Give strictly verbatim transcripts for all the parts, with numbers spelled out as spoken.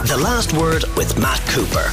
The Last Word with Matt Cooper.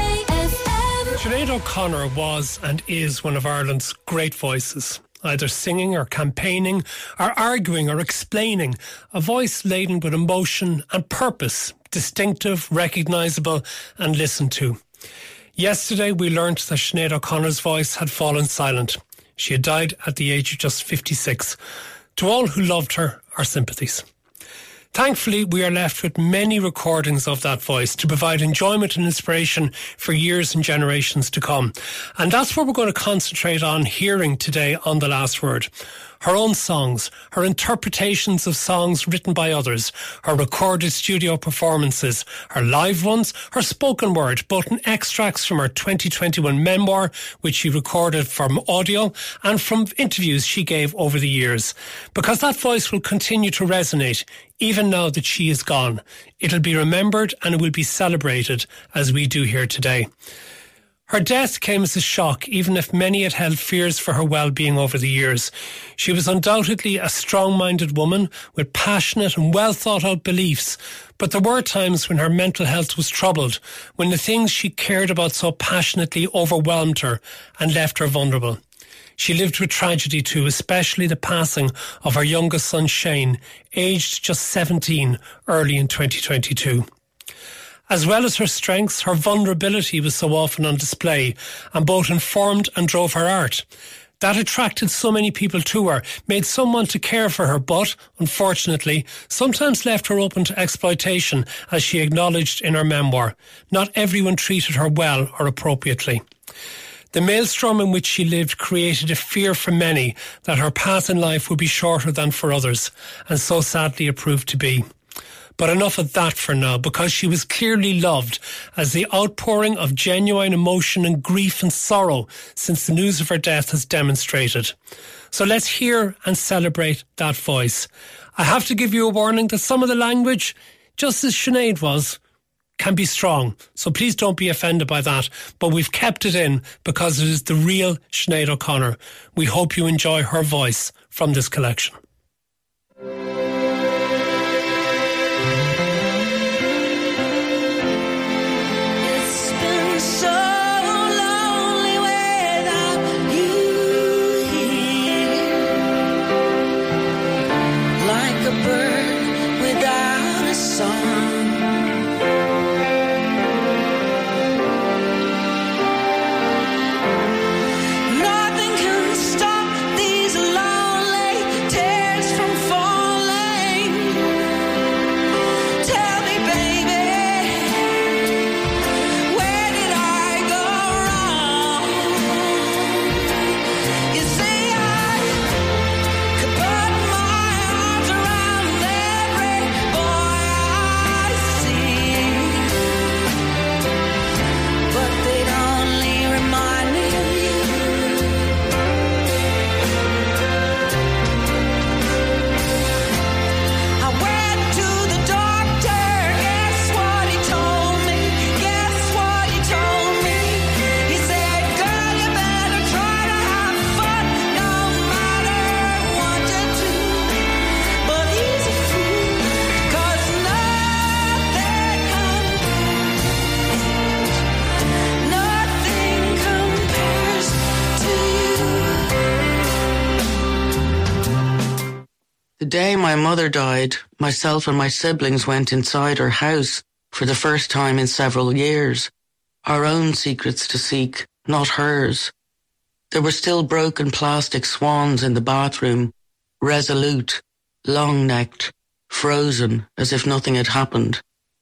Sinead O'Connor was and is one of Ireland's great voices, either singing or campaigning or arguing or explaining, a voice laden with emotion and purpose, distinctive, recognisable and listened to. Yesterday we learnt that Sinead O'Connor's voice had fallen silent. She had died at the age of just fifty-six. To all who loved her, our sympathies. Thankfully, we are left with many recordings of that voice to provide enjoyment and inspiration for years and generations to come. And that's what we're going to concentrate on hearing today on The Last Word. Her own songs, her interpretations of songs written by others, her recorded studio performances, her live ones, her spoken word, both in extracts from her twenty twenty-one memoir, which she recorded from audio, and from interviews she gave over the years. Because that voice will continue to resonate, even now that she is gone. It'll be remembered and it will be celebrated, as we do here today. Her death came as a shock, even if many had held fears for her well-being over the years. She was undoubtedly a strong-minded woman with passionate and well-thought-out beliefs, but there were times when her mental health was troubled, when the things she cared about so passionately overwhelmed her and left her vulnerable. She lived with tragedy too, especially the passing of her youngest son Shane, aged just seventeen, early in twenty twenty-two. As well as her strengths, her vulnerability was so often on display and both informed and drove her art. That attracted so many people to her, made some want to care for her, but, unfortunately, sometimes left her open to exploitation, as she acknowledged in her memoir. Not everyone treated her well or appropriately. The maelstrom in which she lived created a fear for many that her path in life would be shorter than for others, and so sadly it proved to be. But enough of that for now, because she was clearly loved, as the outpouring of genuine emotion and grief and sorrow since the news of her death has demonstrated. So let's hear and celebrate that voice. I have to give you a warning that some of the language, just as Sinead was, can be strong. So please don't be offended by that. But we've kept it in because it is the real Sinead O'Connor. We hope you enjoy her voice from this collection. The day my mother died, myself and my siblings went inside her house for the first time in several years. Our own secrets to seek, not hers. There were still broken plastic swans in the bathroom, resolute, long-necked, frozen as if nothing had happened.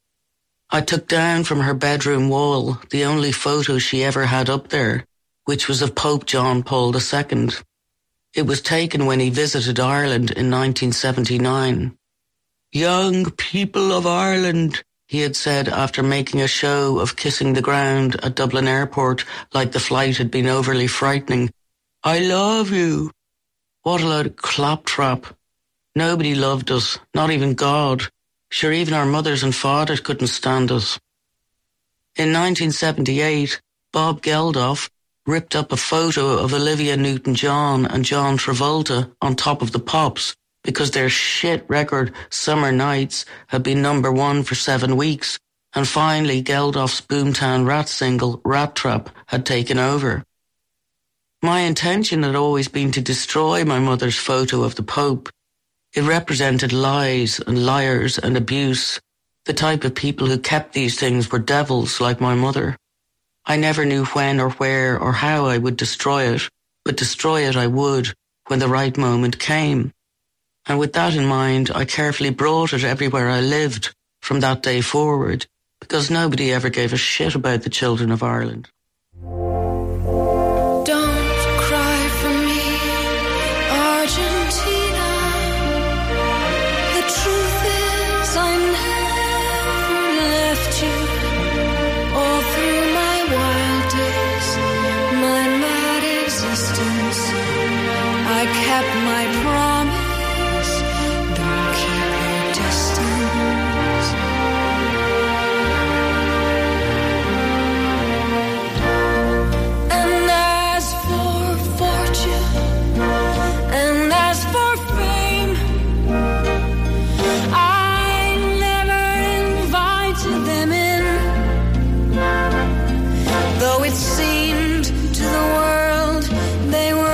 I took down from her bedroom wall the only photo she ever had up there, which was of Pope John Paul the Second. It was taken when he visited Ireland in nineteen seventy-nine. "Young people of Ireland," he had said after making a show of kissing the ground at Dublin Airport like the flight had been overly frightening. "I love you." What a load of claptrap. Nobody loved us, not even God. Sure, even our mothers and fathers couldn't stand us. In nineteen seventy-eight, Bob Geldof ripped up a photo of Olivia Newton-John and John Travolta on Top of the Pops because their shit record Summer Nights had been number one for seven weeks, And finally, Geldof's Boomtown Rat single, Rat Trap, had taken over. My intention had always been to destroy my mother's photo of the Pope. It represented lies and liars and abuse. The type of people who kept these things were devils like my mother. I never knew when or where or how I would destroy it, but destroy it I would when the right moment came. And with that in mind, I carefully brought it everywhere I lived from that day forward, because nobody ever gave a shit about the children of Ireland. I kept my promise, don't keep your distance. And as for fortune, and as for fame, I never invited them in, though it seemed to the world they were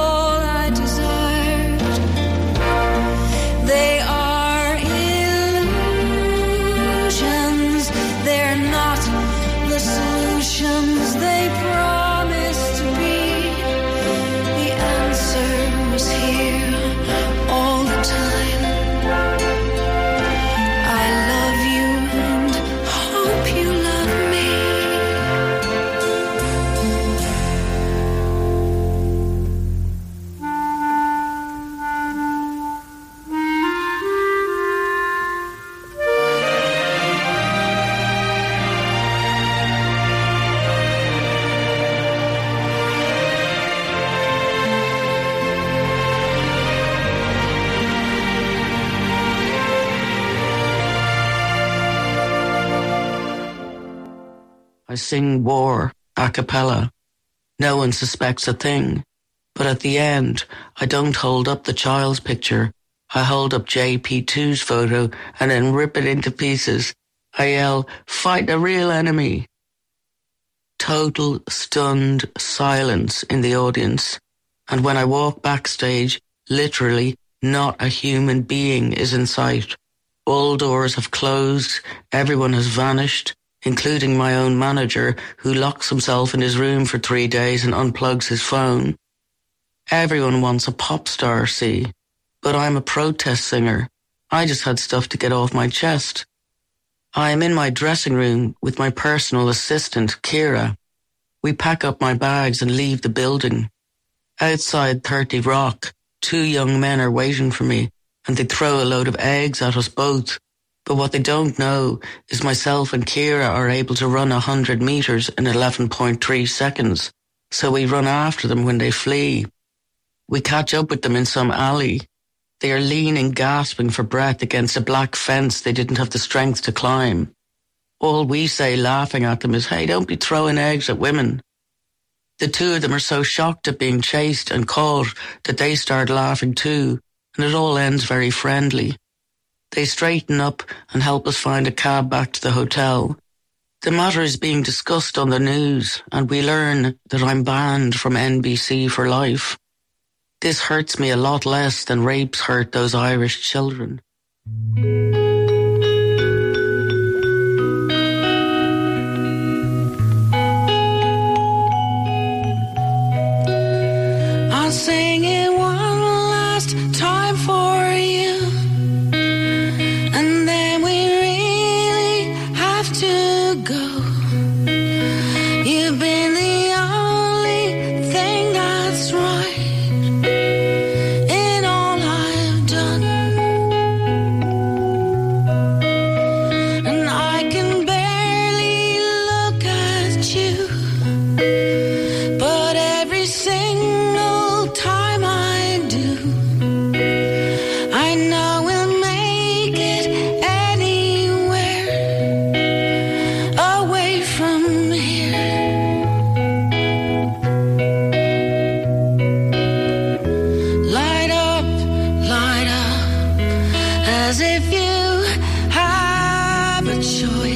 they promised to be. The answer was here all the time. I love you and hope you love me. I sing war a cappella. No one suspects a thing. But at the end, I don't hold up the child's picture. I hold up J P two's photo and then rip it into pieces. I yell, "Fight the real enemy." Total stunned silence in the audience. And when I walk backstage, literally not a human being is in sight. All doors have closed. Everyone has vanished, including my own manager, who locks himself in his room for three days and unplugs his phone. Everyone wants a pop star, see, but I'm a protest singer. I just had stuff to get off my chest. I am in my dressing room with my personal assistant, Kira. We pack up my bags and leave the building. Outside thirty Rock, two young men are waiting for me, and they throw a load of eggs at us both. But what they don't know is myself and Kira are able to run one hundred meters in eleven point three seconds. So we run after them when they flee. We catch up with them in some alley. They are leaning, gasping for breath against a black fence they didn't have the strength to climb. All we say, laughing at them, is, "Hey, don't be throwing eggs at women." The two of them are so shocked at being chased and caught that they start laughing too, and it all ends very friendly. They straighten up and help us find a cab back to the hotel. The matter is being discussed on the news, and we learn that I'm banned from N B C for life. This hurts me a lot less than rapes hurt those Irish children. I'll sing it one last time for you, and then we really have to go. You've been the only thing that's right in all I've done, and I can barely look at you, but every single time I do, I know we'll make it anywhere, away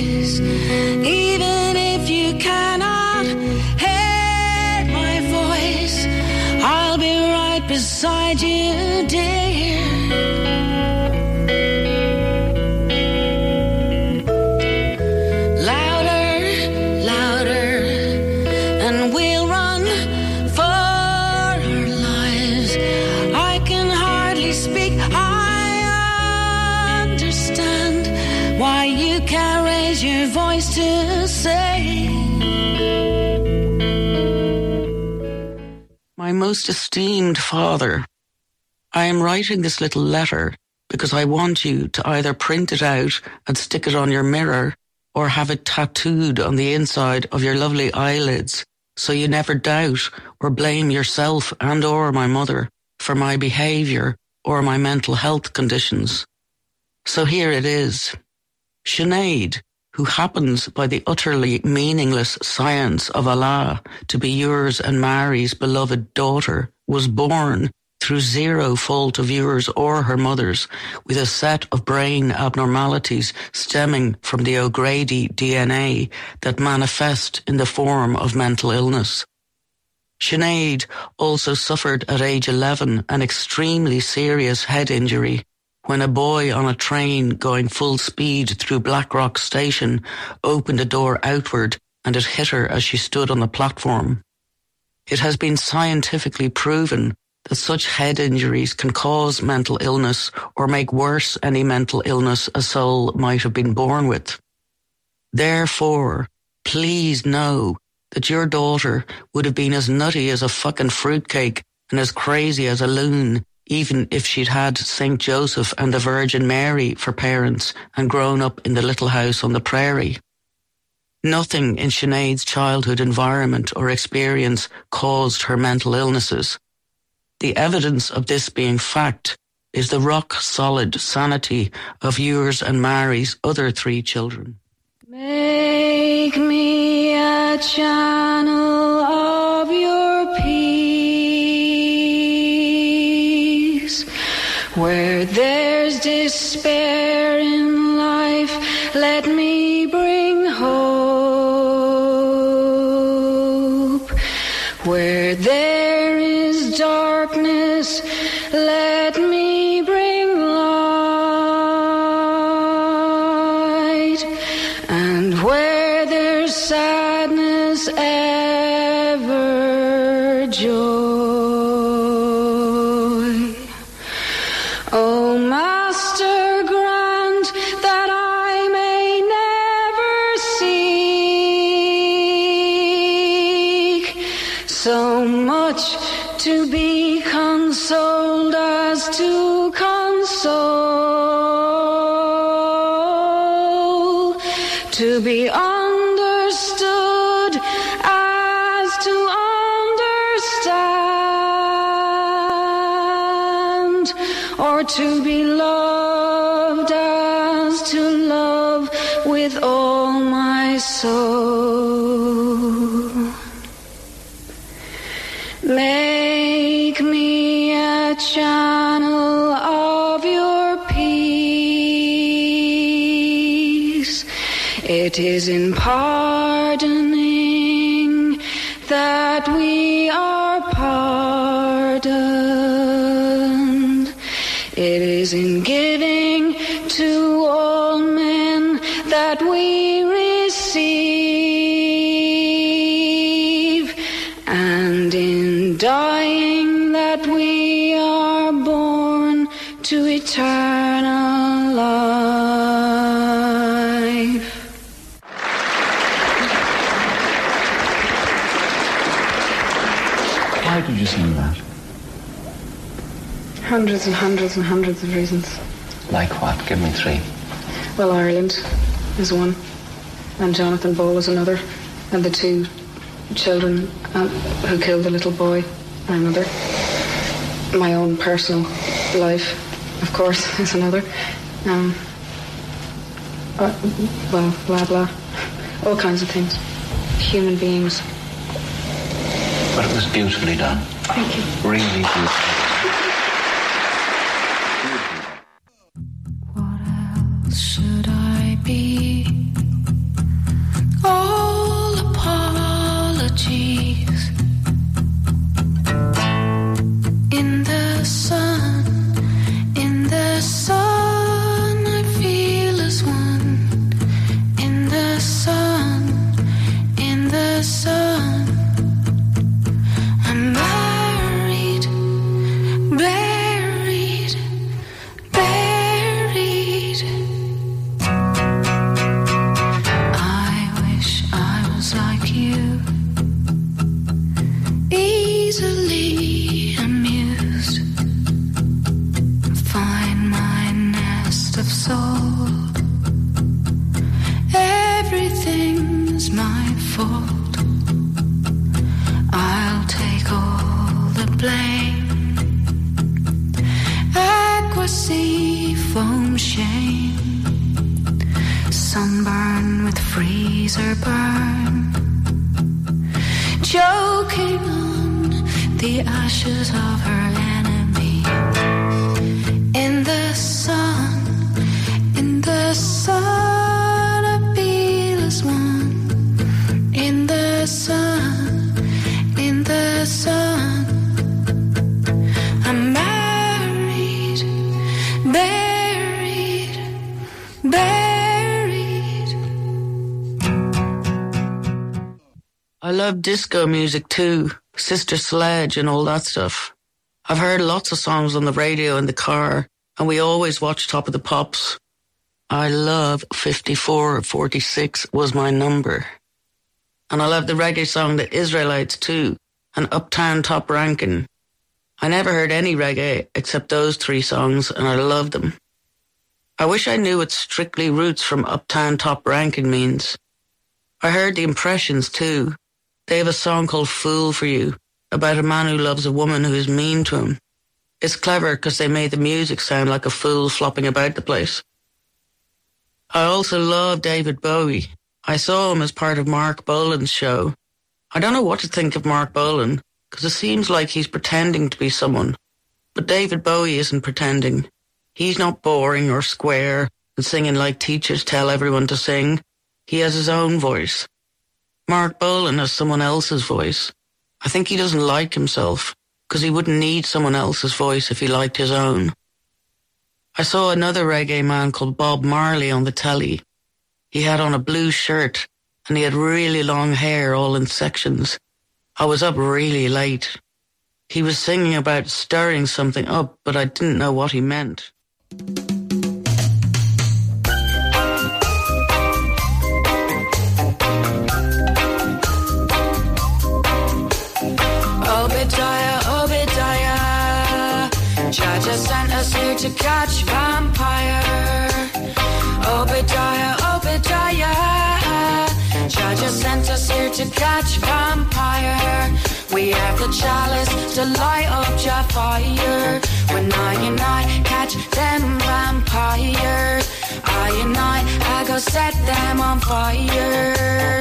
voice. Even if you cannot hear my voice, I'll be right beside you, dear. Louder, louder, and we'll run for our lives. I can hardly speak. I understand why you can't raise your voice to say. My most esteemed father, I am writing this little letter because I want you to either print it out and stick it on your mirror or have it tattooed on the inside of your lovely eyelids so you never doubt or blame yourself and or my mother for my behaviour or my mental health conditions. So here it is. Sinead, who happens by the utterly meaningless science of Allah to be yours and Mary's beloved daughter, was born through zero fault of yours or her mother's, with a set of brain abnormalities stemming from the O'Grady D N A that manifest in the form of mental illness. Sinead also suffered at age eleven an extremely serious head injury when a boy on a train going full speed through Blackrock Station opened a door outward and it hit her as she stood on the platform. It has been scientifically proven that such head injuries can cause mental illness or make worse any mental illness a soul might have been born with. Therefore, please know that your daughter would have been as nutty as a fucking fruitcake and as crazy as a loon, even if she'd had Saint Joseph and the Virgin Mary for parents and grown up in the little house on the prairie. Nothing in Sinead's childhood environment or experience caused her mental illnesses. The evidence of this being fact is the rock-solid sanity of yours and Mary's other three children. Make me a channel of your peace. Where there's despair in life, let me bring hope. Where there is darkness, let me bring light. And where there's sadness, ever joy. Oh, Master, grant that I may never seek so much to be consoled as to console, to be understood as to understand, or to be loved as to love with all my soul. Make me a channel of your peace. It is in pardoning that we are pardoned. It is in giving to all men that we receive, and in dying that we are born to eternal life. Why did you sing that? Hundreds and hundreds and hundreds of reasons. Like what? Give me three. Well, Ireland is one, and Jonathan Ball is another, and the two children um, who killed the little boy are another. My own personal life, of course, is another. Um, uh, well, blah, blah. All kinds of things. Human beings. But it was beautifully done. Thank you. Really beautiful. What else should I be shame. Sunburn with freezer burn. Choking on the ashes of her enemy. In the sun, in the sun, a beeless one. In the sun, in the sun. I'm married, buried, buried. I love disco music too, Sister Sledge and all that stuff. I've heard lots of songs on the radio in the car, and we always watch Top of the Pops. I love fifty-four forty-six was my number. And I love the reggae song The Israelites too, and Uptown Top Rankin'. I never heard any reggae except those three songs, and I love them. I wish I knew what Strictly Roots from Uptown Top Rankin' means. I heard the Impressions too. They have a song called Fool for You, about a man who loves a woman who is mean to him. It's clever because they made the music sound like a fool flopping about the place. I also love David Bowie. I saw him as part of Mark Bolan's show. I don't know what to think of Mark Bolan, because it seems like he's pretending to be someone. But David Bowie isn't pretending. He's not boring or square and singing like teachers tell everyone to sing. He has his own voice. Mark Bolan has someone else's voice. I think he doesn't like himself, because he wouldn't need someone else's voice if he liked his own. I saw another reggae man called Bob Marley on the telly. He had on a blue shirt, and he had really long hair all in sections. I was up really late. He was singing about stirring something up, but I didn't know what he meant. Obadiah, Obadiah, Jah just sent us here to catch vampire. Obadiah, Obadiah, Jah just sent us here to catch vampire. We have the chalice to light up Jah fire. When I and I catch them vampires, I and I, I go set them on fire.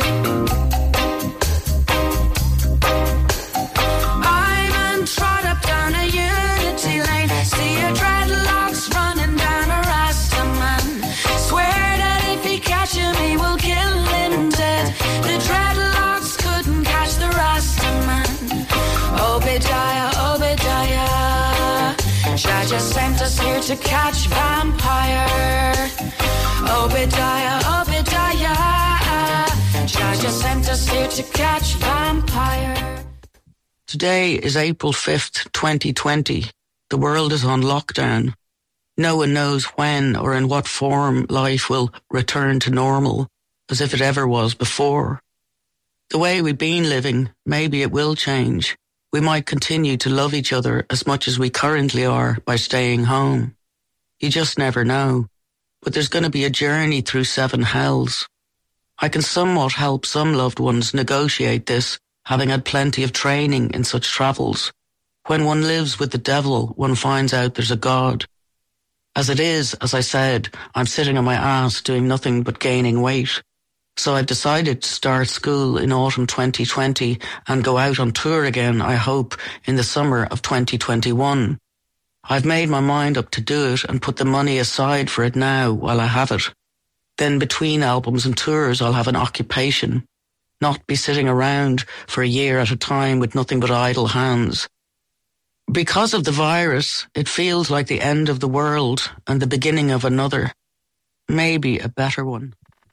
Trot up down a Unity Lane, see your dreadlocks running down a Rastaman. Swear that if he catches me, we'll kill him dead. The dreadlocks couldn't catch the Rastaman. Obadiah, Obadiah, Jah just sent us here to catch vampire. Obadiah, Obadiah, Jah just sent us here to catch vampire. Today is April fifth, twenty twenty. The world is on lockdown. No one knows when or in what form life will return to normal, as if it ever was before. The way we've been living, maybe it will change. We might continue to love each other as much as we currently are by staying home. You just never know. But there's going to be a journey through seven hells. I can somewhat help some loved ones negotiate this, having had plenty of training in such travels. When one lives with the devil, one finds out there's a God. As it is, as I said, I'm sitting on my ass doing nothing but gaining weight. So I've decided to start school in autumn twenty twenty and go out on tour again, I hope, in the summer of twenty twenty-one. I've made my mind up to do it and put the money aside for it now while I have it. Then between albums and tours, I'll have an occupation. Not be sitting around for a year at a time with nothing but idle hands. Because of the virus, it feels like the end of the world and the beginning of another, maybe a better one.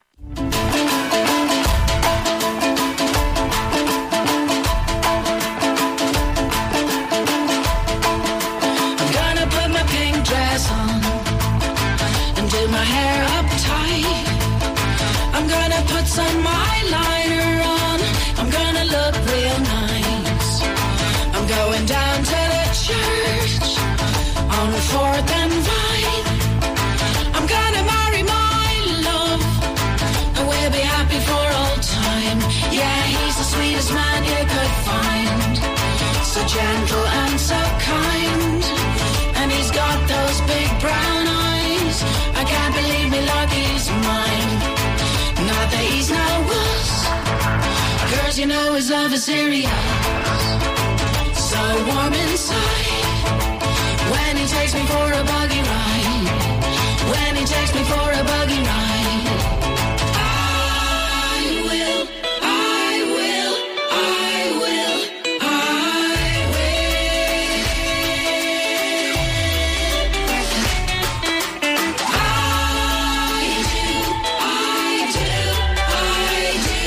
I'm gonna put my pink dress on and do my hair up tight. I'm gonna put some eyeliner on. I'm gonna look real nice. I'm going down to the church on fourth and Vine. I'm gonna marry my love, and we'll be happy for all time. Yeah, he's the sweetest man you could find. So gentle and so kind, and he's got those big brown eyes. I 'cause you know his love is serious. So warm inside when he takes me for a buggy ride. When he takes me for a buggy ride. I will, I will, I will, I will. I do, I do, I do,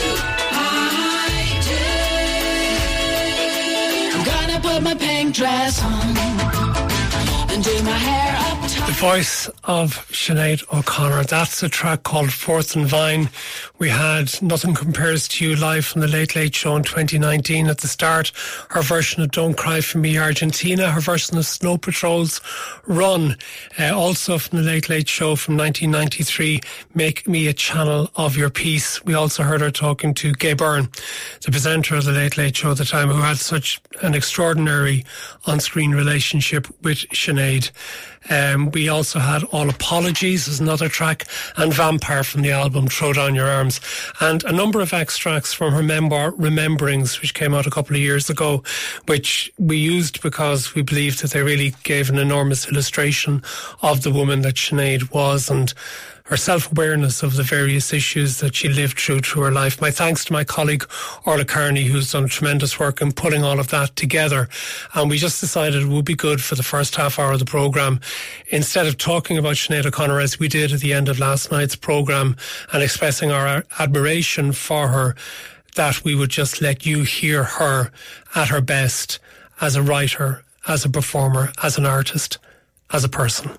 I do. I'm gonna put my pink dress on and do my hair up top. The voice of Sinead O'Connor. That's a track called Fourth and Vine. We had Nothing Compares to You live from the Late Late Show in twenty nineteen at the start. Her version of Don't Cry For Me Argentina. Her version of Snow Patrol's Run. Uh, also from the Late Late Show from nineteen ninety-three, Make Me a Channel of Your Peace. We also heard her talking to Gay Byrne, the presenter of the Late Late Show at the time, who had such an extraordinary on-screen relationship with Sinead. Um, we also had All Apologies as another track, and Vampire from the album Throw Down Your Arms, and a number of extracts from her memoir Rememberings, which came out a couple of years ago, which we used because we believed that they really gave an enormous illustration of the woman that Sinead was, and her self-awareness of the various issues that she lived through through her life. My thanks to my colleague Orla Carney, who's done tremendous work in pulling all of that together. And we just decided it would be good for the first half hour of the programme, instead of talking about Sinead O'Connor as we did at the end of last night's programme and expressing our admiration for her, that we would just let you hear her at her best as a writer, as a performer, as an artist, as a person.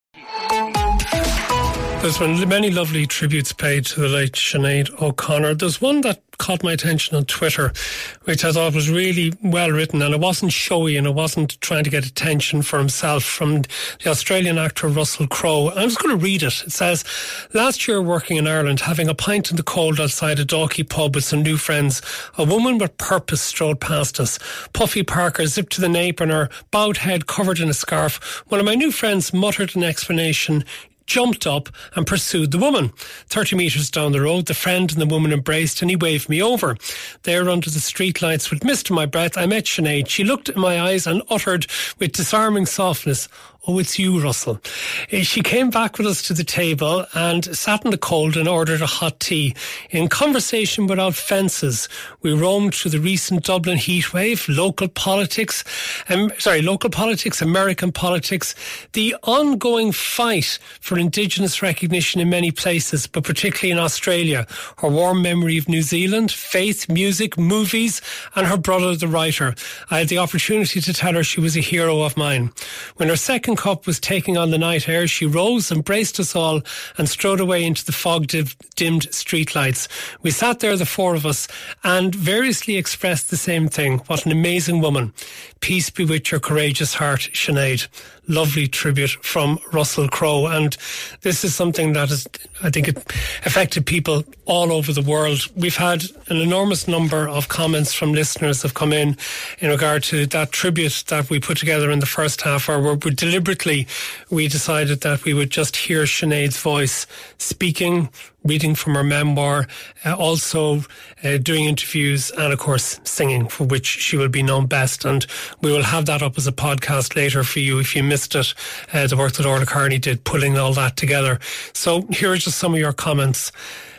There's been many lovely tributes paid to the late Sinead O'Connor. There's one that caught my attention on Twitter, which I thought was really well written, and it wasn't showy and it wasn't trying to get attention for himself, from the Australian actor Russell Crowe. I'm just going to read it. It says, last year working in Ireland, having a pint in the cold outside a Dalkey pub with some new friends, a woman with purpose strode past us. Puffy Parker zipped to the nape and her bowed head covered in a scarf. One of my new friends muttered an explanation, jumped up and pursued the woman. Thirty metres down the road, the friend and the woman embraced and he waved me over. There under the streetlights, with mist in my breath, I met Sinead. She looked in my eyes and uttered with disarming softness, "Oh, it's you, Russell." She came back with us to the table and sat in the cold and ordered a hot tea. In conversation without fences, we roamed through the recent Dublin heatwave, local politics, um, sorry, local politics, American politics, the ongoing fight for Indigenous recognition in many places, but particularly in Australia, her warm memory of New Zealand, faith, music, movies, and her brother, the writer. I had the opportunity to tell her she was a hero of mine. When her second cup was taking on the night air, she rose, embraced us all and strode away into the fog-dimmed streetlights. We sat there, the four of us, and variously expressed the same thing. What an amazing woman. Peace be with your courageous heart, Sinead. Lovely tribute from Russell Crowe. And this is something that is, I think it affected people all over the world. We've had an enormous number of comments from listeners have come in in regard to that tribute that we put together in the first half hour, where we deliberately we decided that we would just hear Sinead's voice speaking, reading from her memoir, uh, also uh, doing interviews and of course singing, for which she will be known best. And we will have that up as a podcast later for you if you missed it, uh, the work that Orla Carney did pulling all that together. So here are just some of your comments.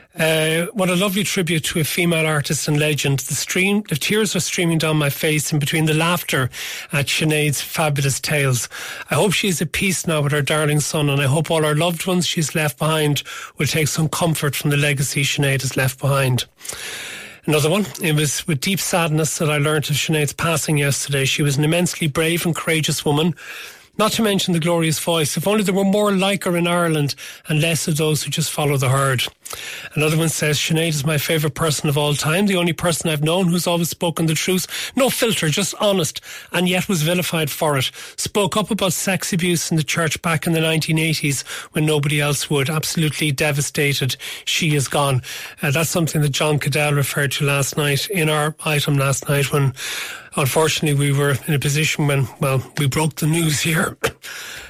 Uh, what a lovely tribute to a female artist and legend. The stream, the tears are streaming down my face in between the laughter at Sinead's fabulous tales. I hope she's at peace now with her darling son, and I hope all her loved ones she's left behind will take some comfort from the legacy Sinead has left behind. Another one, it was with deep sadness that I learnt of Sinead's passing yesterday. She was an immensely brave and courageous woman, not to mention the glorious voice. If only there were more like her in Ireland and less of those who just follow the herd. Another one says, Sinead is my favourite person of all time, the only person I've known who's always spoken the truth. No filter, just honest, and yet was vilified for it. Spoke up about sex abuse in the church back in the nineteen eighties when nobody else would. Absolutely devastated. She is gone. Uh, that's something that John Cadell referred to last night in our item last night, when unfortunately we were in a position when, well, we broke the news here.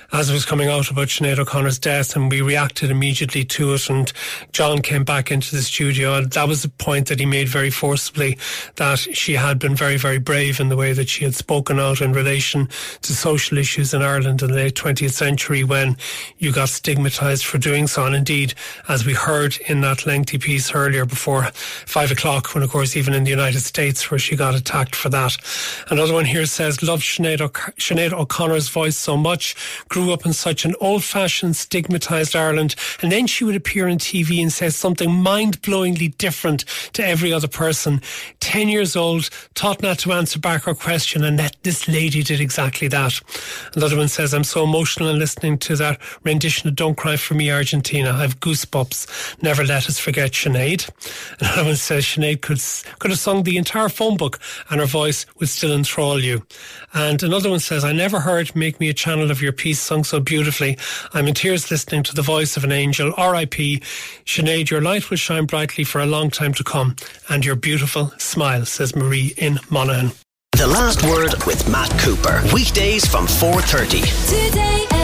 as it was coming out about Sinead O'Connor's death, and we reacted immediately to it, and John came back into the studio, and that was the point that he made very forcibly, that she had been very, very brave in the way that she had spoken out in relation to social issues in Ireland in the late twentieth century, when you got stigmatised for doing so. And indeed, as we heard in that lengthy piece earlier before five o'clock, when of course even in the United States where she got attacked for that. Another one here says, loved Sinead, o- Sinead O'Connor's voice so much, grew up in such an old-fashioned, stigmatised Ireland, and then she would appear on T V and say something mind-blowingly different to every other person. Ten years old, taught not to answer back her question, and that this lady did exactly that. Another one says, I'm so emotional in listening to that rendition of Don't Cry For Me, Argentina. I've goosebumps. Never let us forget Sinead. Another one says, Sinead could, could have sung the entire phone book and her voice would still enthrall you. And another one says, I never heard Make Me a Channel of Your Piece sung so beautifully. I'm in tears listening to the voice of an angel. R I P Sinead, your light will shine brightly for a long time to come, and your beautiful smile, says Marie in Monaghan. The Last Word with Matt Cooper. Weekdays from four thirty. Today